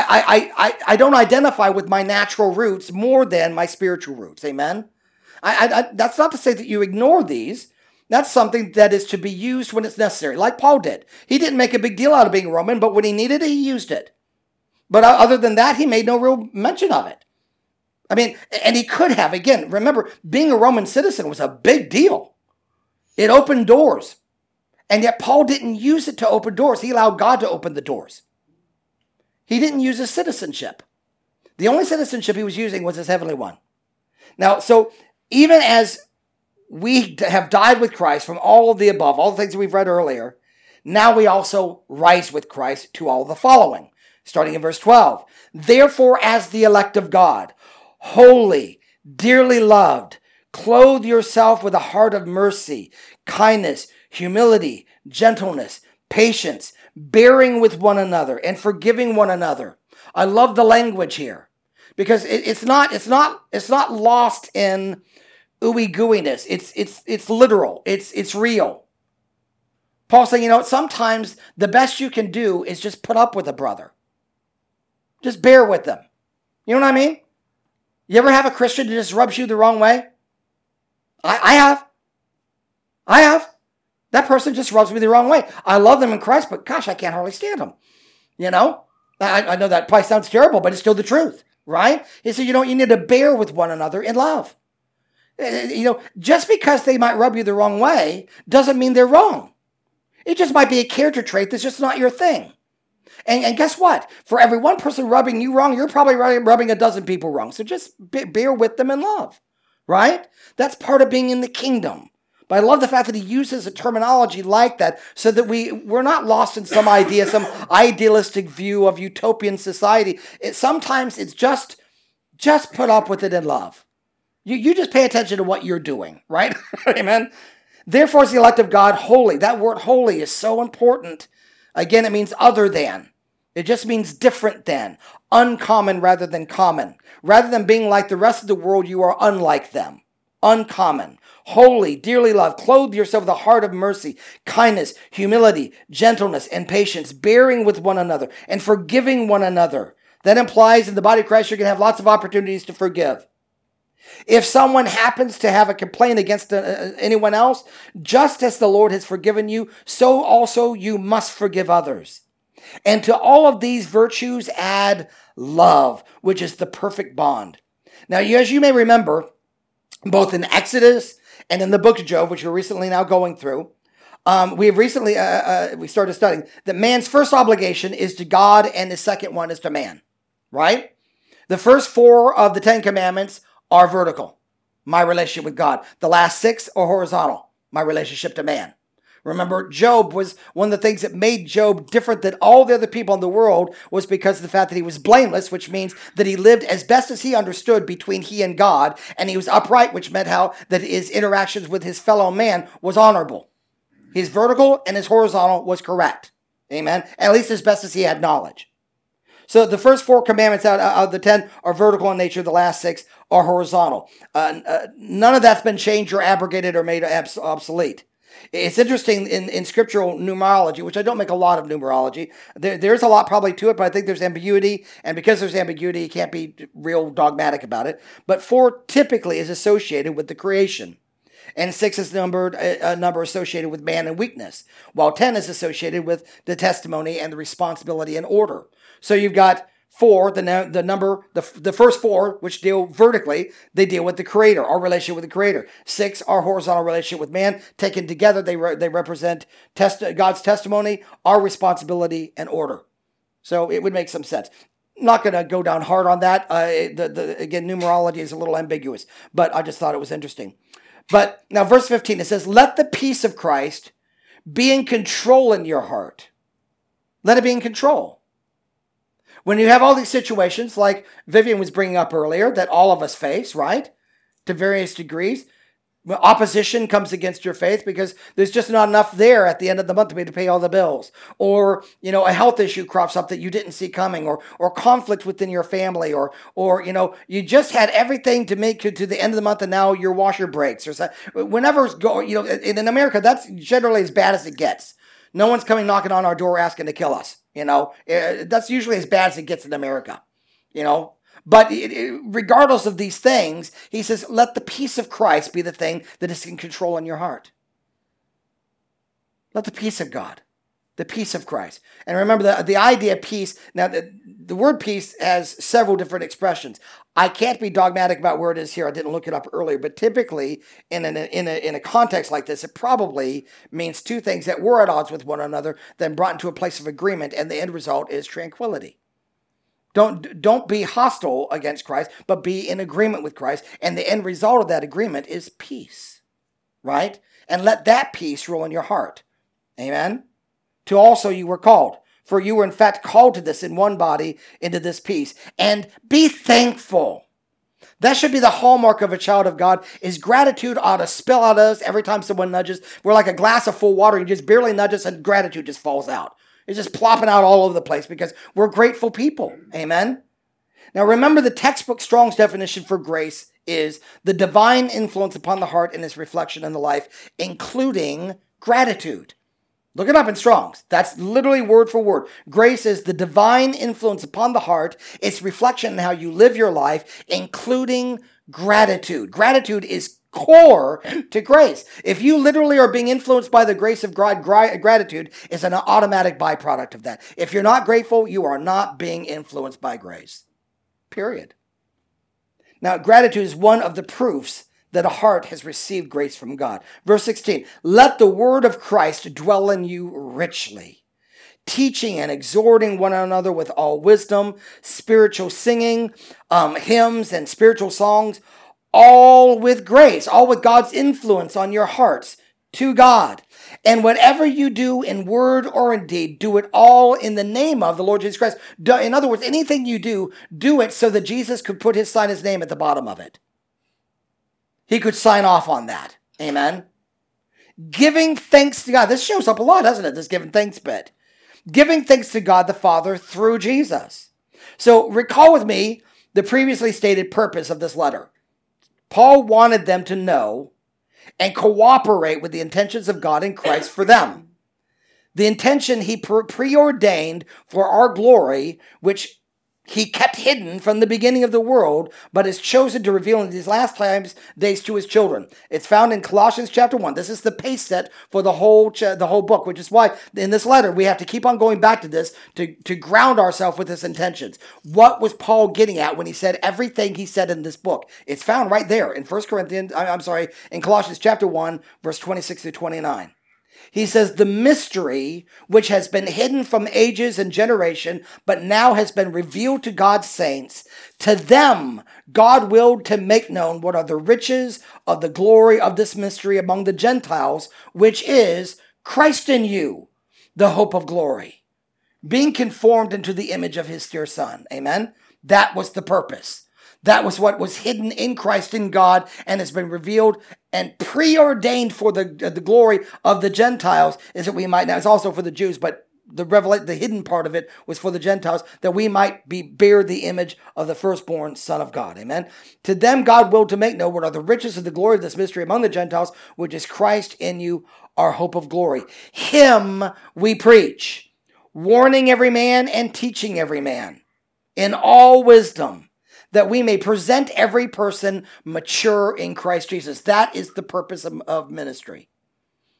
B: I don't identify with my natural roots more than my spiritual roots. Amen. That's not to say that you ignore these. That's something that is to be used when it's necessary, like Paul did. He didn't make a big deal out of being Roman, but when he needed it, he used it. But other than that, he made no real mention of it. I mean, and he could have. Again, remember, being a Roman citizen was a big deal. It opened doors. And yet Paul didn't use it to open doors. He allowed God to open the doors. He didn't use his citizenship. The only citizenship he was using was his heavenly one. Now, so even as we have died with Christ from all of the above, all the things that we've read earlier, now we also rise with Christ to all the following. Starting in verse 12. Therefore, as the elect of God, holy, dearly loved, clothe yourself with a heart of mercy, kindness, humility, gentleness, patience, bearing with one another, and forgiving one another. I love the language here because it's not lost in ooey gooiness. It's literal. It's real. Paul's saying, sometimes the best you can do is just put up with a brother. Just bear with them. You know what I mean? You ever have a Christian who just rubs you the wrong way? I have. That person just rubs me the wrong way. I love them in Christ, but gosh, I can't hardly stand them. I know that probably sounds terrible, but it's still the truth, right? He said, you need to bear with one another in love. Just because they might rub you the wrong way doesn't mean they're wrong. It just might be a character trait that's just not your thing. And guess what? For every one person rubbing you wrong, you're probably rubbing a dozen people wrong. So just bear with them in love, right? That's part of being in the kingdom. But I love the fact that he uses a terminology like that so that we're not lost in some idea, some idealistic view of utopian society. Sometimes it's just put up with it in love. You just pay attention to what you're doing, right? Amen? Therefore is the elect of God holy. That word holy is so important. Again, it means other than. It just means different than. Uncommon rather than common. Rather than being like the rest of the world, you are unlike them. Uncommon. Holy, dearly loved, clothe yourself with a heart of mercy, kindness, humility, gentleness, and patience, bearing with one another and forgiving one another. That implies in the body of Christ, you're going to have lots of opportunities to forgive. If someone happens to have a complaint against anyone else, just as the Lord has forgiven you, so also you must forgive others. And to all of these virtues add love, which is the perfect bond. Now, as you may remember, both in Exodus and in the book of Job, which we're recently now going through, we have recently we started studying that man's first obligation is to God and his second one is to man, right? The first 4 of the 10 commandments are vertical, my relationship with God. The last 6 are horizontal, my relationship to man. Remember, Job was one of the things that made Job different than all the other people in the world was because of the fact that he was blameless, which means that he lived as best as he understood between he and God, and he was upright, which meant that his interactions with his fellow man was honorable. His vertical and his horizontal was correct. Amen? At least as best as he had knowledge. So the first 4 commandments out of the 10 are vertical in nature. The last 6 are horizontal. None of that's been changed or abrogated or made obsolete. It's interesting in scriptural numerology, which I don't make a lot of numerology. There's a lot probably to it, but I think there's ambiguity. And because there's ambiguity, you can't be real dogmatic about it. But 4 typically is associated with the creation. And 6 is a number associated with man and weakness, while 10 is associated with the testimony and the responsibility and order. So you've got 4, the first 4, which deal vertically, they deal with the Creator, our relationship with the Creator. 6, our horizontal relationship with man. Taken together, they represent God's testimony, our responsibility, and order. So it would make some sense. Not going to go down hard on that. Again, numerology is a little ambiguous, but I just thought it was interesting. But now verse 15, it says, let the peace of Christ be in control in your heart. Let it be in control. When you have all these situations, like Vivian was bringing up earlier, that all of us face, right? To various degrees. Opposition comes against your faith because there's just not enough there at the end of the month to be able to pay all the bills. Or, a health issue crops up that you didn't see coming, or conflict within your family, or you just had everything to make it to the end of the month and now your washer breaks. Or whenever it's in America, that's generally as bad as it gets. No one's coming knocking on our door asking to kill us. That's usually as bad as it gets in America, But regardless of these things, he says, let the peace of Christ be the thing that is in control in your heart. Let the peace of God, the peace of Christ. And remember the idea of peace. Now, the word peace has several different expressions. I can't be dogmatic about where it is here. I didn't look it up earlier. But typically, in a context like this, it probably means two things that were at odds with one another, then brought into a place of agreement, and the end result is tranquility. Don't be hostile against Christ, but be in agreement with Christ. And the end result of that agreement is peace, right? And let that peace rule in your heart. Amen? To also you were called, for you were in fact called to this in one body, into this peace. And be thankful. That should be the hallmark of a child of God, is gratitude ought to spill out of us every time someone nudges. We're like a glass of full water. You just barely nudge us and gratitude just falls out. It's just plopping out all over the place because we're grateful people. Amen? Now remember, the textbook Strong's definition for grace is the divine influence upon the heart and its reflection in the life, including gratitude. Look it up in Strong's. That's literally word for word. Grace is the divine influence upon the heart, its reflection in how you live your life, including gratitude. Gratitude is core to grace. If you literally are being influenced by the grace of God, gratitude is an automatic byproduct of that. If you're not grateful, you are not being influenced by grace. Period. Now, gratitude is one of the proofs that a heart has received grace from God. Verse 16, let the word of Christ dwell in you richly, teaching and exhorting one another with all wisdom, spiritual singing, hymns and spiritual songs, all with grace, all with God's influence on your hearts to God. And whatever you do in word or in deed, do it all in the name of the Lord Jesus Christ. In other words, anything you do it so that Jesus could put his name at the bottom of it. He could sign off on that. Amen. Giving thanks to God. This shows up a lot, doesn't it? This giving thanks bit. Giving thanks to God the Father through Jesus. So recall with me the previously stated purpose of this letter. Paul wanted them to know and cooperate with the intentions of God in Christ for them. The intention he preordained for our glory, which he kept hidden from the beginning of the world, but is chosen to reveal in these last days to his children. It's found in Colossians chapter 1. This is the pace set for the whole book, which is why in this letter we have to keep on going back to this to ground ourselves with his intentions. What was Paul getting at when he said everything he said in this book? It's found right there in in Colossians chapter 1, verse 26 to 29. He says, the mystery which has been hidden from ages and generation, but now has been revealed to God's saints. To them, God willed to make known what are the riches of the glory of this mystery among the Gentiles, which is Christ in you, the hope of glory, being conformed into the image of his dear Son. Amen? That was the purpose. That was what was hidden in Christ in God and has been revealed and preordained for the glory of the Gentiles, is that we might now. It's also for the Jews, but the hidden part of it was for the Gentiles, that we might bear the image of the firstborn Son of God. Amen. To them God willed to make known what are the riches of the glory of this mystery among the Gentiles, which is Christ in you, our hope of glory. Him we preach, warning every man and teaching every man in all wisdom, that we may present every person mature in Christ Jesus. That is the purpose of ministry.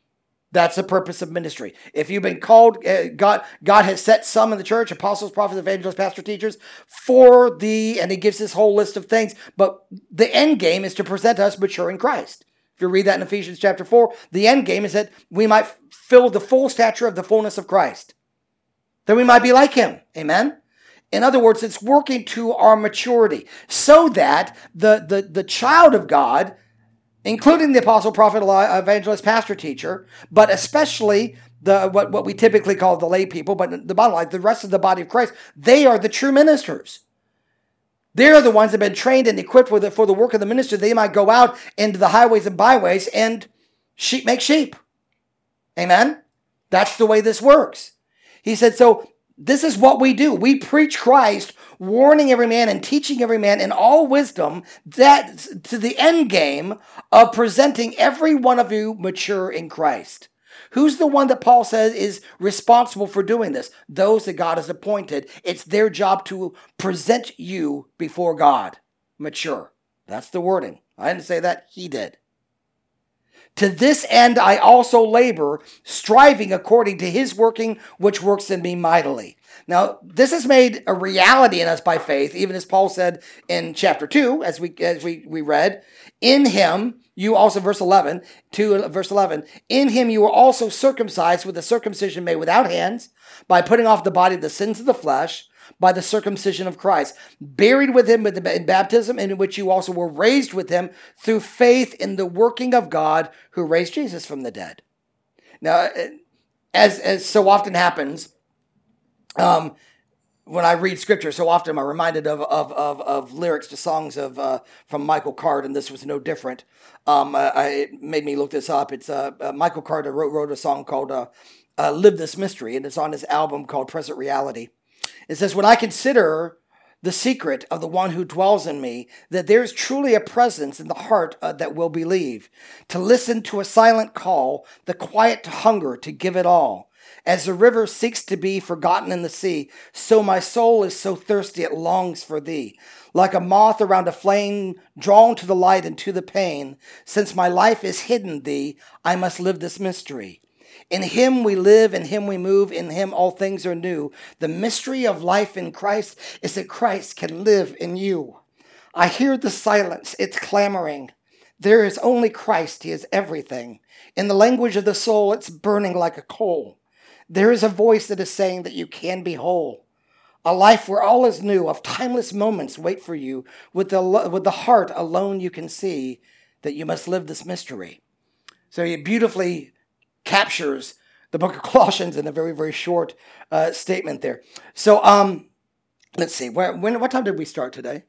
B: That's the purpose of ministry. If you've been called, God has set some in the church, apostles, prophets, evangelists, pastors, teachers, and he gives this whole list of things. But the end game is to present us mature in Christ. If you read that in Ephesians chapter 4, the end game is that we might fill the full stature of the fullness of Christ. That we might be like him. Amen? In other words, it's working to our maturity so that the child of God, including the apostle, prophet, evangelist, pastor, teacher, but especially what we typically call the lay people, but the bottom line, the rest of the body of Christ, they are the true ministers. They're the ones that have been trained and equipped for the work of the ministry. They might go out into the highways and byways and make sheep. Amen? That's the way this works. He said, so this is what we do. We preach Christ, warning every man and teaching every man in all wisdom, that to the end game of presenting every one of you mature in Christ. Who's the one that Paul says is responsible for doing this? Those that God has appointed. It's their job to present you before God mature. That's the wording. I didn't say that. He did. To this end I also labor, striving according to his working, which works in me mightily. Now, this is made a reality in us by faith, even as Paul said in chapter 2, as we read, in him, you also, verse 11, in him you were also circumcised with a circumcision made without hands, by putting off the body the sins of the flesh, by the circumcision of Christ, buried with him in baptism, in which you also were raised with him through faith in the working of God who raised Jesus from the dead. Now, as so often happens, when I read scripture, so often I'm reminded of lyrics to songs from Michael Card, and this was no different. It made me look this up. It's Michael Card wrote a song called "Live This Mystery," and it's on his album called "Present Reality." It says, when I consider the secret of the one who dwells in me, that there is truly a presence in the heart that will believe, to listen to a silent call, the quiet hunger to give it all. As the river seeks to be forgotten in the sea, so my soul is so thirsty it longs for thee. Like a moth around a flame, drawn to the light and to the pain, since my life is hidden thee, I must live this mystery. In him we live, in him we move, in him all things are new. The mystery of life in Christ is that Christ can live in you. I hear the silence, it's clamoring. There is only Christ, he is everything. In the language of the soul, it's burning like a coal. There is a voice that is saying that you can be whole. A life where all is new, of timeless moments wait for you. With the heart alone you can see that you must live this mystery. So he beautifully captures the book of Colossians in a very, very short statement there. So let's see. What time did we start today?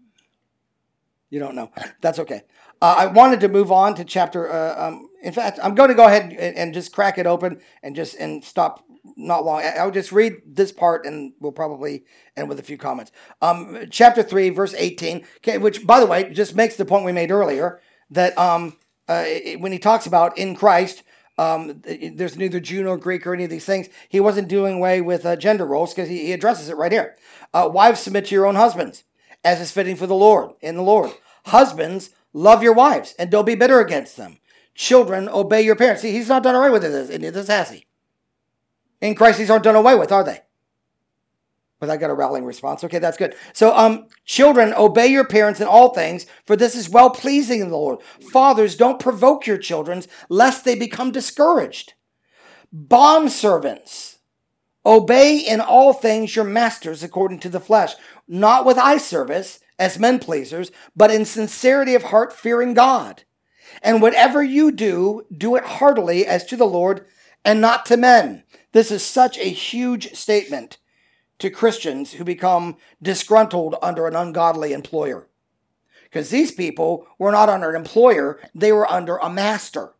B: You don't know. That's okay. I wanted to move on to chapter. In fact, I'm going to go ahead and just crack it open and stop. Not long. I'll just read this part and we'll probably end with a few comments. Chapter 3, verse 18, okay, which, by the way, just makes the point we made earlier that when he talks about in Christ, there's neither Jew nor Greek or any of these things. He wasn't doing away with gender roles because he addresses it right here. Wives, submit to your own husbands, as is fitting for the Lord, in the Lord. Husbands, love your wives and don't be bitter against them. Children, obey your parents. See, he's not done away with this, has he? In Christ, these aren't done away with, are they? But I got a rallying response. Okay, that's good. So, children, obey your parents in all things, for this is well-pleasing in the Lord. Fathers, don't provoke your children, lest they become discouraged. Bondservants, obey in all things your masters according to the flesh, not with eye service as men pleasers, but in sincerity of heart, fearing God. And whatever you do, do it heartily as to the Lord and not to men. This is such a huge statement to Christians who become disgruntled under an ungodly employer. Because these people were not under an employer, they were under a master.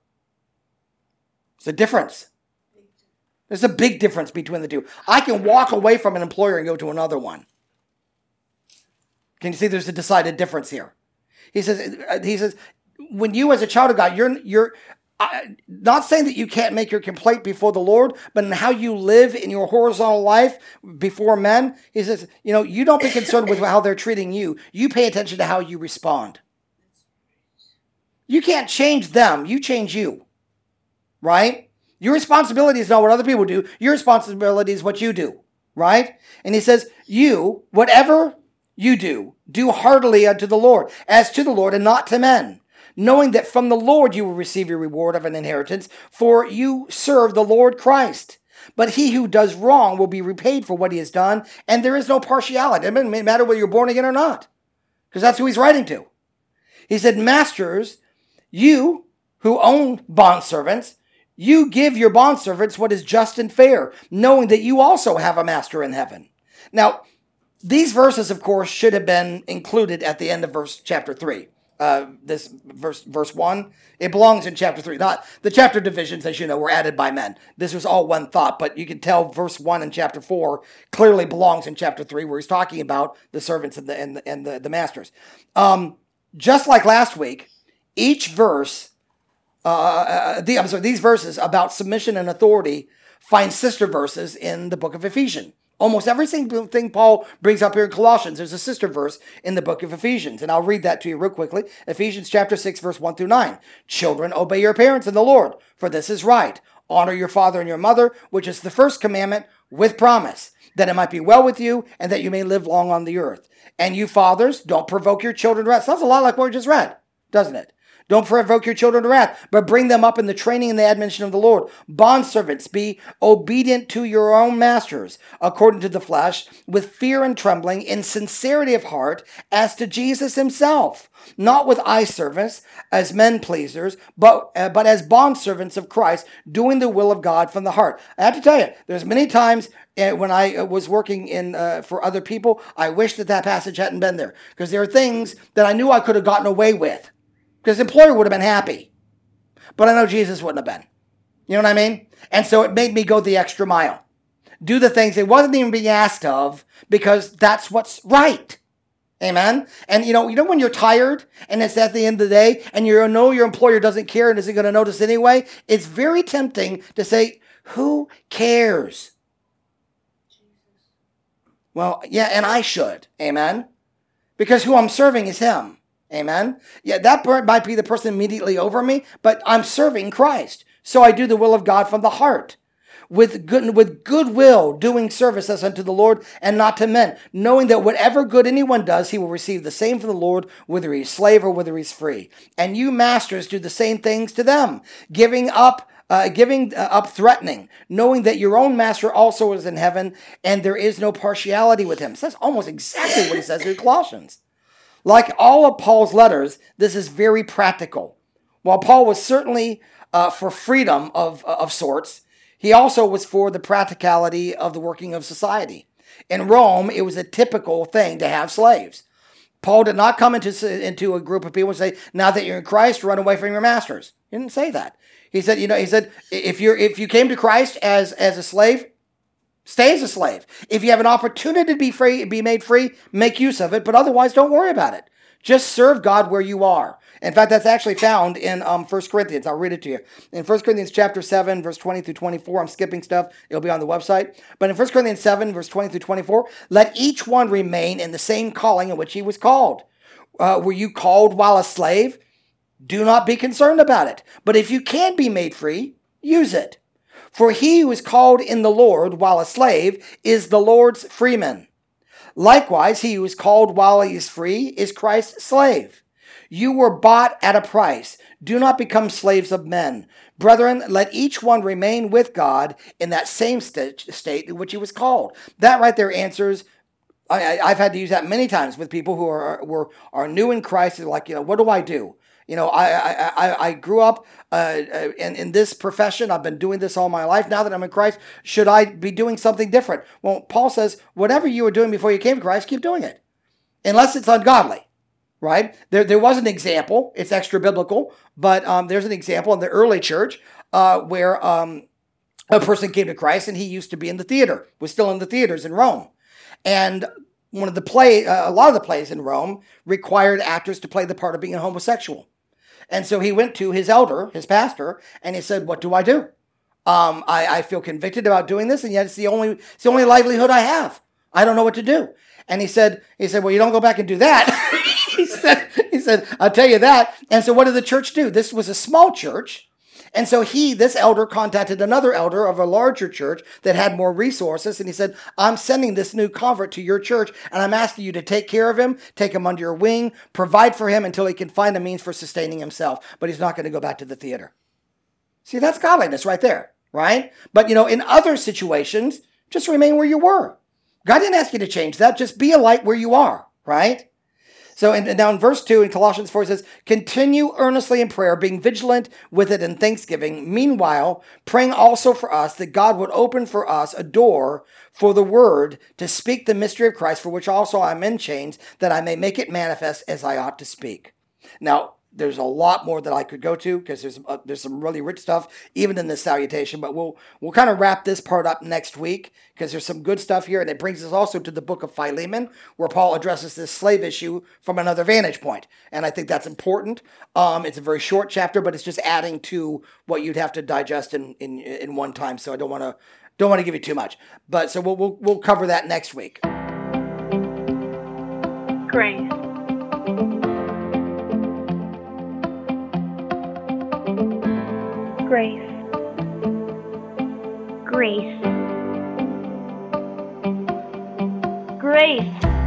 B: It's a difference. There's a big difference between the two. I can walk away from an employer and go to another one. Can you see there's a decided difference here? He says, when you as a child of God, you're not saying that you can't make your complaint before the Lord, but in how you live in your horizontal life before men, he says, you don't be concerned with how they're treating you. You pay attention to how you respond. You can't change them. You change you, right? Your responsibility is not what other people do. Your responsibility is what you do, right? And he says, you, whatever you do heartily unto the Lord, as to the Lord and not to men, knowing that from the Lord you will receive your reward of an inheritance, for you serve the Lord Christ. But he who does wrong will be repaid for what he has done, and there is no partiality. It doesn't matter whether you're born again or not, because that's who he's writing to. He said, masters, you who own bondservants, you give your bondservants what is just and fair, knowing that you also have a master in heaven. Now, these verses, of course, should have been included at the end of chapter 3. This verse 1, it belongs in chapter 3. Not the chapter divisions, as you know, were added by men. This was all one thought, but you can tell verse 1 in chapter 4 clearly belongs in chapter 3, where he's talking about the servants and the masters. Just like last week, each verse, these verses about submission and authority find sister verses in the book of Ephesians. Almost every single thing Paul brings up here in Colossians, there's a sister verse in the book of Ephesians. And I'll read that to you real quickly. Ephesians chapter 6, verse 1 through 9. Children, obey your parents in the Lord, for this is right. Honor your father and your mother, which is the first commandment with promise, that it might be well with you and that you may live long on the earth. And you fathers, don't provoke your children to wrath. Sounds a lot like what we just read, doesn't it? Don't provoke your children to wrath, but bring them up in the training and the admonition of the Lord. Bondservants, be obedient to your own masters, according to the flesh, with fear and trembling, in sincerity of heart, as to Jesus himself, not with eye service, as men pleasers, but as bondservants of Christ, doing the will of God from the heart. I have to tell you, there's many times when I was working for other people, I wish that passage hadn't been there, because there are things that I knew I could have gotten away with. Because the employer would have been happy. But I know Jesus wouldn't have been. You know what I mean? And so it made me go the extra mile. Do the things they wasn't even being asked of, because that's what's right. Amen? And you know when you're tired and it's at the end of the day and you know your employer doesn't care and isn't going to notice anyway, it's very tempting to say, who cares? Well, yeah, and I should. Amen? Because who I'm serving is him. Amen. Yeah, that might be the person immediately over me, but I'm serving Christ. So I do the will of God from the heart, with goodwill, doing service as unto the Lord and not to men, knowing that whatever good anyone does, he will receive the same from the Lord, whether he's slave or whether he's free. And you masters do the same things to them, giving up threatening, knowing that your own master also is in heaven, and there is no partiality with him. So that's almost exactly what he says in Colossians. Like all of Paul's letters, this is very practical. While Paul was certainly for freedom of sorts, he also was for the practicality of the working of society. In Rome, it was a typical thing to have slaves. Paul did not come into a group of people and say, now that you're in Christ, run away from your masters. He didn't say that. He said, if you came to Christ as a slave, stay as a slave. If you have an opportunity to be made free, make use of it, but otherwise don't worry about it. Just serve God where you are. In fact, that's actually found in 1 Corinthians. I'll read it to you. In 1 Corinthians chapter 7, verse 20 through 24, I'm skipping stuff. It'll be on the website. But in 1 Corinthians 7, verse 20 through 24, let each one remain in the same calling in which he was called. Were you called while a slave? Do not be concerned about it. But if you can be made free, use it. For he who is called in the Lord while a slave is the Lord's freeman. Likewise, he who is called while he is free is Christ's slave. You were bought at a price. Do not become slaves of men. Brethren, let each one remain with God in that same state in which he was called. That right there answers. I've had to use that many times with people who are new in Christ. They're like, what do I do? I grew up in this profession. I've been doing this all my life. Now that I'm in Christ, should I be doing something different? Well, Paul says, whatever you were doing before you came to Christ, keep doing it. Unless it's ungodly, right? There was an example. It's extra biblical, but there's an example in the early church where a person came to Christ and he used to be in the theater, was still in the theaters in Rome. And a lot of the plays in Rome required actors to play the part of being a homosexual. And so he went to his elder, his pastor, and he said, what do I do? I feel convicted about doing this, and yet it's the only livelihood I have. I don't know what to do. And he said, well, you don't go back and do that. he said, I'll tell you that. And so what did the church do? This was a small church, And so this elder contacted another elder of a larger church that had more resources. And he said, I'm sending this new convert to your church, and I'm asking you to take care of him, take him under your wing, provide for him until he can find a means for sustaining himself. But he's not going to go back to the theater. See, that's godliness right there, right? But, in other situations, just remain where you were. God didn't ask you to change that. Just be a light where you are, right? So now in verse 2 in Colossians 4, it says, continue earnestly in prayer, being vigilant with it in thanksgiving. Meanwhile, praying also for us that God would open for us a door for the word to speak the mystery of Christ, for which also I'm in chains, that I may make it manifest as I ought to speak. Now, there's a lot more that I could go to because there's some really rich stuff even in this salutation, but we'll kind of wrap this part up next week because there's some good stuff here, and it brings us also to the book of Philemon where Paul addresses this slave issue from another vantage point, and I think that's important. It's a very short chapter, but it's just adding to what you'd have to digest in one time. So I don't want to give you too much, but so we'll cover that next week.
A: Grace. Grace. Grace. Grace.